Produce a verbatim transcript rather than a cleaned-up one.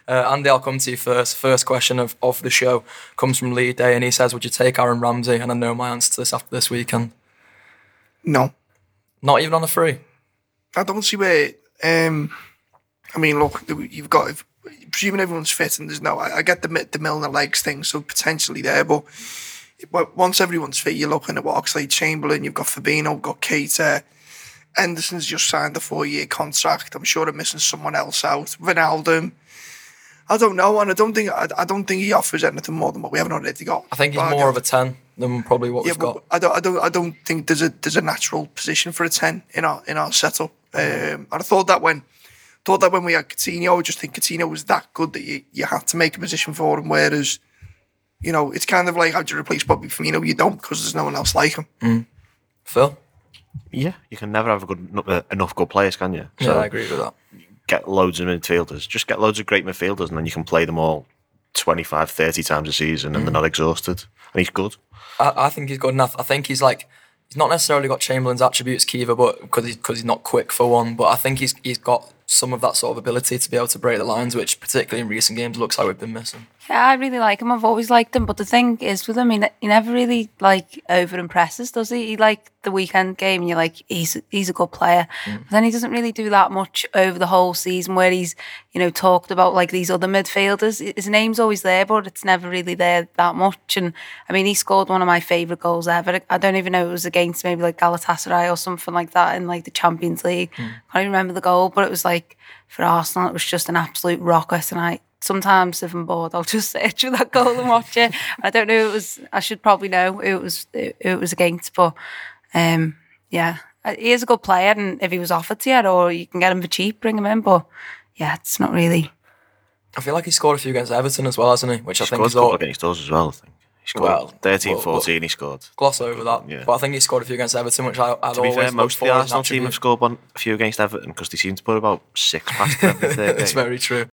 Uh, Andy, I'll come to you first. First question of, of the show comes from Lee Day, and he says, would you take Aaron Ramsey? And I know my answer to this after this weekend. No. Not even on a free? I don't see where... Um, I mean, look, you've got... If, presuming everyone's fit and there's no... I, I get the, the Milner legs thing, so potentially there, but once everyone's fit, you're looking at what Oxlade-Chamberlain, you've got Fabinho, you've got Keita... Henderson's just signed a four-year contract. I'm sure they're missing someone else out. Wijnaldum. I don't know, and I don't think I, I don't think he offers anything more than what we haven't already got. I think he's but more of a ten than probably what yeah, we've got. I don't, I don't, I don't think there's a there's a natural position for a ten in our in our setup. Um, and I thought that when thought that when we had Coutinho, I just think Coutinho was that good that you, you had to make a position for him. Whereas, you know, it's kind of like how do you replace Bobby Firmino? You don't, because there's no one else like him. Mm. Phil? Yeah, you can never have a good uh, enough good players, can you? So yeah, I agree with that. Get loads of midfielders. Just get loads of great midfielders, and then you can play them all twenty-five, thirty times a season, and mm. they're not exhausted. And he's good. I, I think he's good enough. I think he's like he's not necessarily got Chamberlain's attributes, Kiva, but because he's because he's not quick for one. But I think he's he's got some of that sort of ability to be able to break the lines, which particularly in recent games looks like we've been missing. Yeah, I really like him. I've always liked him, but the thing is with him, he, he never really like over impresses, does he? He like the weekend game, and you're like, he's he's a good player. Mm. But then he doesn't really do that much over the whole season, where he's you know talked about like these other midfielders. His name's always there, but it's never really there that much. And I mean, he scored one of my favourite goals ever. I don't even know it was against maybe like Galatasaray or something like that in like the Champions League. Mm. I can't even remember the goal, but it was like for Arsenal, it was just an absolute rocket. And I. Sometimes if I'm bored, I'll just search for that goal and watch it. I don't know. It was. I should probably know who it was. Who it was against, but um, yeah, he is a good player. And if he was offered to you, or you can get him for cheap, bring him in. But yeah, it's not really. I feel like he scored a few against Everton as well, hasn't he? Which he I think scored is a couple all... against us as well. I think he scored well, thirteen, well, fourteen. Well, he scored. Gloss over that, yeah. But I think he scored a few against Everton, which I. I'd to be always fair, most of the Arsenal team have scored one, a few against Everton because they seem to put about six past them every third It's game. very true.